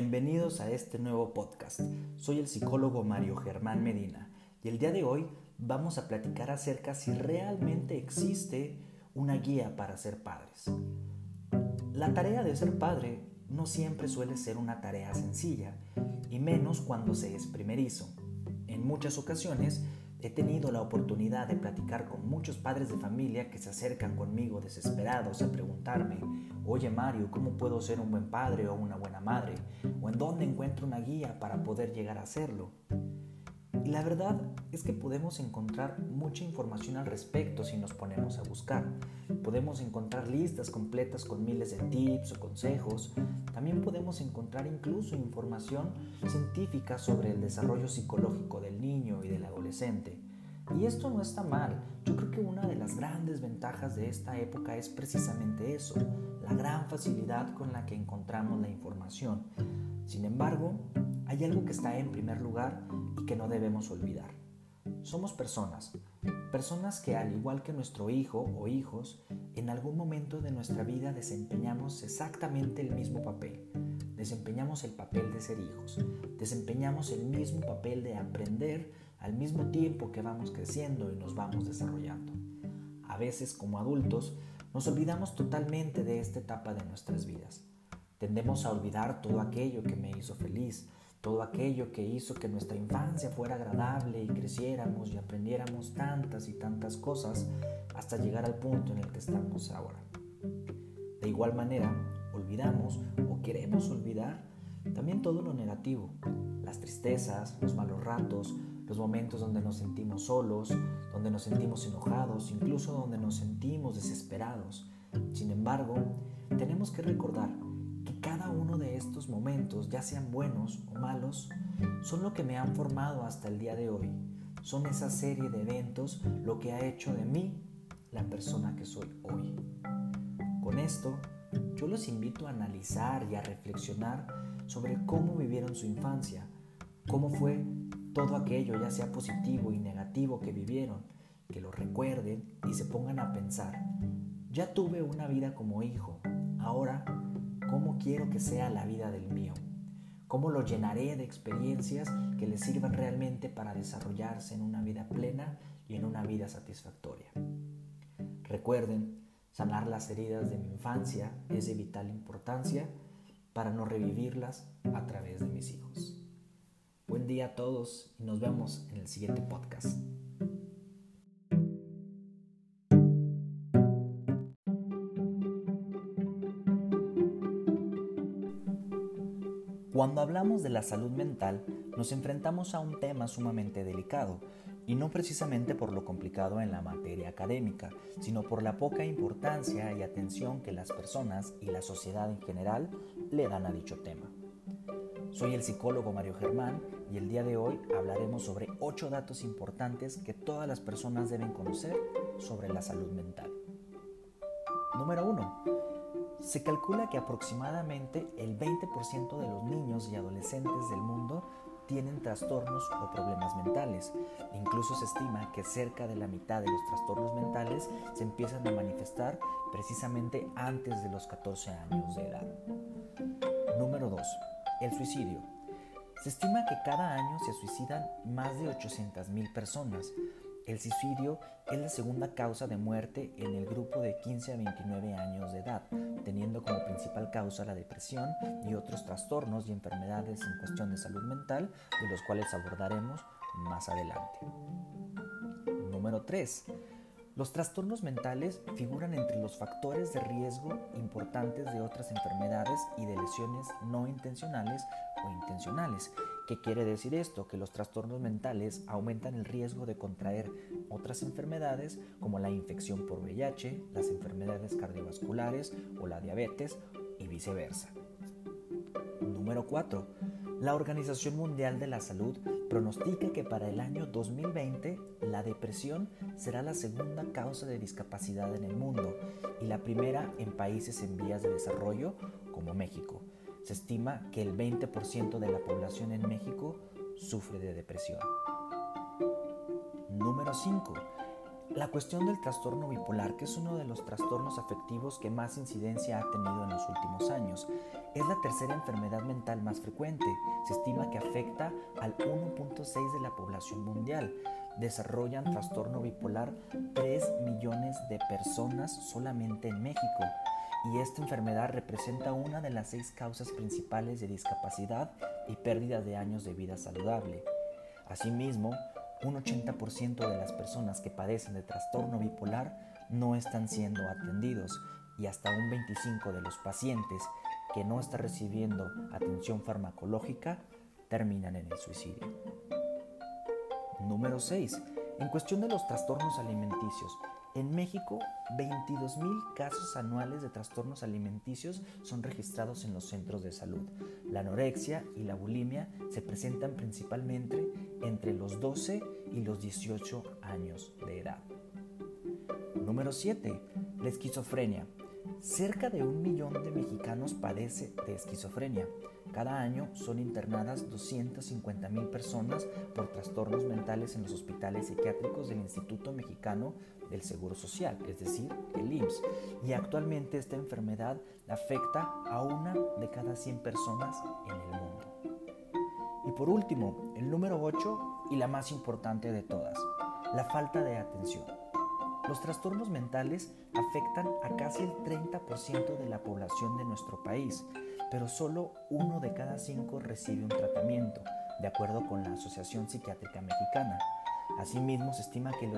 Bienvenidos a este nuevo podcast. Soy el psicólogo Mario Germán Medina y el día de hoy vamos a platicar acerca si realmente existe una guía para ser padres. La tarea de ser padre no siempre suele ser una tarea sencilla, y menos cuando se es primerizo. En muchas ocasiones he tenido la oportunidad de platicar con muchos padres de familia que se acercan conmigo desesperados a preguntarme: oye Mario, ¿cómo puedo ser un buen padre o una buena madre? ¿O en dónde encuentro una guía para poder llegar a hacerlo? Y la verdad es que podemos encontrar mucha información al respecto si nos ponemos a buscar. Podemos encontrar listas completas con miles de tips o consejos. También podemos encontrar incluso información científica sobre el desarrollo psicológico del niño y del adolescente. Y esto no está mal. Yo creo que una de las grandes ventajas de esta época es precisamente eso, la gran facilidad con la que encontramos la información. Sin embargo, hay algo que está en primer lugar y que no debemos olvidar. Somos personas que, al igual que nuestro hijo o hijos, en algún momento de nuestra vida desempeñamos exactamente el mismo papel. Desempeñamos el papel de ser hijos, desempeñamos el mismo papel de aprender al mismo tiempo que vamos creciendo y nos vamos desarrollando. A veces, como adultos, nos olvidamos totalmente de esta etapa de nuestras vidas. Tendemos a olvidar todo aquello que me hizo feliz, todo aquello que hizo que nuestra infancia fuera agradable y creciéramos y aprendiéramos tantas y tantas cosas hasta llegar al punto en el que estamos ahora. De igual manera, olvidamos o queremos olvidar también todo lo negativo, las tristezas, los malos ratos, los momentos donde nos sentimos solos, donde nos sentimos enojados, incluso donde nos sentimos desesperados. Sin embargo, tenemos que recordar que cada uno de estos momentos, ya sean buenos o malos, son lo que me han formado hasta el día de hoy. Son esa serie de eventos lo que ha hecho de mí la persona que soy hoy. Con esto, yo los invito a analizar y a reflexionar sobre cómo vivieron su infancia, cómo fue todo aquello, ya sea positivo y negativo que vivieron, que lo recuerden y se pongan a pensar: ya tuve una vida como hijo, ahora, ¿cómo quiero que sea la vida del mío? ¿Cómo lo llenaré de experiencias que le sirvan realmente para desarrollarse en una vida plena y en una vida satisfactoria? Recuerden, sanar las heridas de mi infancia es de vital importancia para no revivirlas a través de mis hijos. Buen día a todos y nos vemos en el siguiente podcast. Cuando hablamos de la salud mental, nos enfrentamos a un tema sumamente delicado, y no precisamente por lo complicado en la materia académica, sino por la poca importancia y atención que las personas y la sociedad en general le dan a dicho tema. Soy el psicólogo Mario Germán y el día de hoy hablaremos sobre 8 datos importantes que todas las personas deben conocer sobre la salud mental. Número 1. Se calcula que aproximadamente el 20% de los niños y adolescentes del mundo tienen trastornos o problemas mentales. Incluso se estima que cerca de la mitad de los trastornos mentales se empiezan a manifestar precisamente antes de los 14 años de edad. Número 2. El suicidio. Se estima que cada año se suicidan más de 800,000 personas. El suicidio es la segunda causa de muerte en el grupo de 15 a 29 años de edad, teniendo como principal causa la depresión y otros trastornos y enfermedades en cuestión de salud mental, de los cuales abordaremos más adelante. Número 3. Los trastornos mentales figuran entre los factores de riesgo importantes de otras enfermedades y de lesiones no intencionales o intencionales. ¿Qué quiere decir esto? Que los trastornos mentales aumentan el riesgo de contraer otras enfermedades como la infección por VIH, las enfermedades cardiovasculares o la diabetes y viceversa. Número 4. La Organización Mundial de la Salud pronostica que para el año 2020 la depresión será la segunda causa de discapacidad en el mundo y la primera en países en vías de desarrollo como México. Se estima que el 20% de la población en México sufre de depresión. Número 5. La cuestión del trastorno bipolar, que es uno de los trastornos afectivos que más incidencia ha tenido en los últimos años, es la tercera enfermedad mental más frecuente. Se estima que afecta al 1.6 de la población mundial. Desarrollan trastorno bipolar 3 millones de personas solamente en México. Y esta enfermedad representa una de las 6 causas principales de discapacidad y pérdida de años de vida saludable. Asimismo, un 80% de las personas que padecen de trastorno bipolar no están siendo atendidos y hasta un 25% de los pacientes que no están recibiendo atención farmacológica terminan en el suicidio. Número 6. En cuestión de los trastornos alimenticios, en México, 22,000 casos anuales de trastornos alimenticios son registrados en los centros de salud. La anorexia y la bulimia se presentan principalmente entre los 12 y los 18 años de edad. Número 7. La esquizofrenia. Cerca de 1 millón de mexicanos padece de esquizofrenia. Cada año son internadas 250,000 personas por trastornos mentales en los hospitales psiquiátricos del Instituto Mexicano del Seguro Social, es decir, el IMSS. Y actualmente esta enfermedad afecta a 1 de cada 100 personas en el mundo. Y por último, el número 8 y la más importante de todas, la falta de atención. Los trastornos mentales afectan a casi el 30% de la población de nuestro país, pero solo 1 de cada 5 recibe un tratamiento, de acuerdo con la Asociación Psiquiátrica Mexicana. Asimismo, se estima que el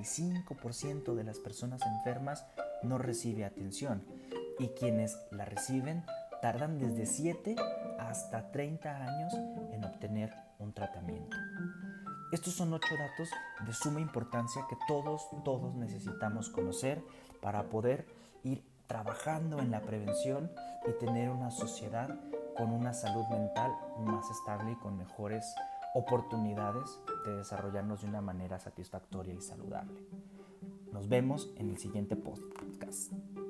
85% de las personas enfermas no recibe atención y quienes la reciben tardan desde 7 hasta 30 años en obtener un tratamiento. Estos son 8 datos de suma importancia que todos necesitamos conocer para poder ir trabajando en la prevención y tener una sociedad con una salud mental más estable y con mejores oportunidades de desarrollarnos de una manera satisfactoria y saludable. Nos vemos en el siguiente podcast.